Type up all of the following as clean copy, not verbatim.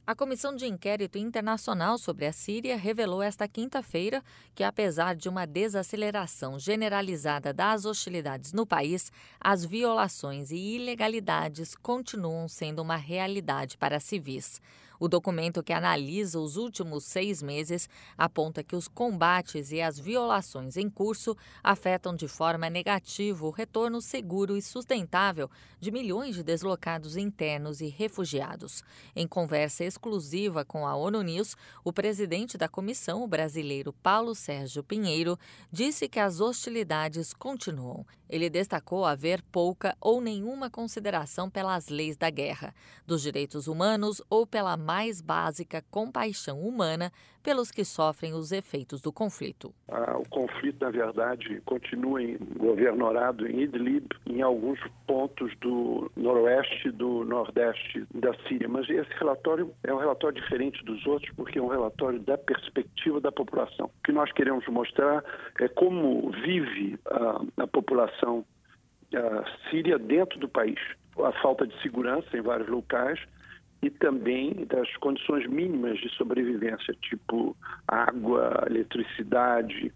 A Comissão de Inquérito Internacional sobre a Síria revelou esta quinta-feira que, apesar de uma desaceleração generalizada das hostilidades no país, as violações e ilegalidades continuam sendo uma realidade para civis. O documento, que analisa os últimos 6 meses, aponta que os combates e as violações em curso afetam de forma negativa o retorno seguro e sustentável de milhões de deslocados internos e refugiados. Em conversa exclusiva com a ONU News, o presidente da comissão, o brasileiro Paulo Sérgio Pinheiro, disse que as hostilidades continuam. Ele destacou haver pouca ou nenhuma consideração pelas leis da guerra, dos direitos humanos ou pela mais básica compaixão humana pelos que sofrem os efeitos do conflito. O conflito, na verdade, continua governado em Idlib, em alguns pontos do noroeste e do nordeste da Síria. Mas esse relatório é um relatório diferente dos outros, porque é um relatório da perspectiva da população. O que nós queremos mostrar é como vive a população síria dentro do país. A falta de segurança em vários locais e também das condições mínimas de sobrevivência, tipo água, eletricidade,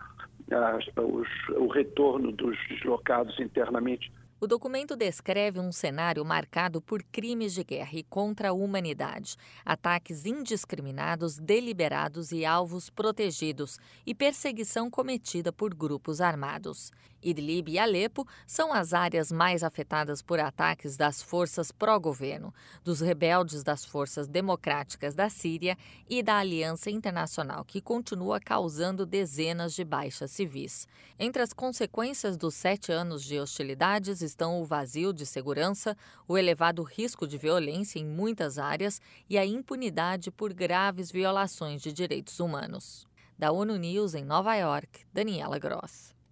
o retorno dos deslocados internamente. O documento descreve um cenário marcado por crimes de guerra e contra a humanidade, ataques indiscriminados, deliberados e alvos protegidos e perseguição cometida por grupos armados. Idlib e Alepo são as áreas mais afetadas por ataques das forças pró-governo, dos rebeldes das forças democráticas da Síria e da Aliança Internacional, que continua causando dezenas de baixas civis. Entre as consequências dos 7 anos de hostilidades estão o vazio de segurança, o elevado risco de violência em muitas áreas e a impunidade por graves violações de direitos humanos. Da ONU News em Nova York, Daniela Gross.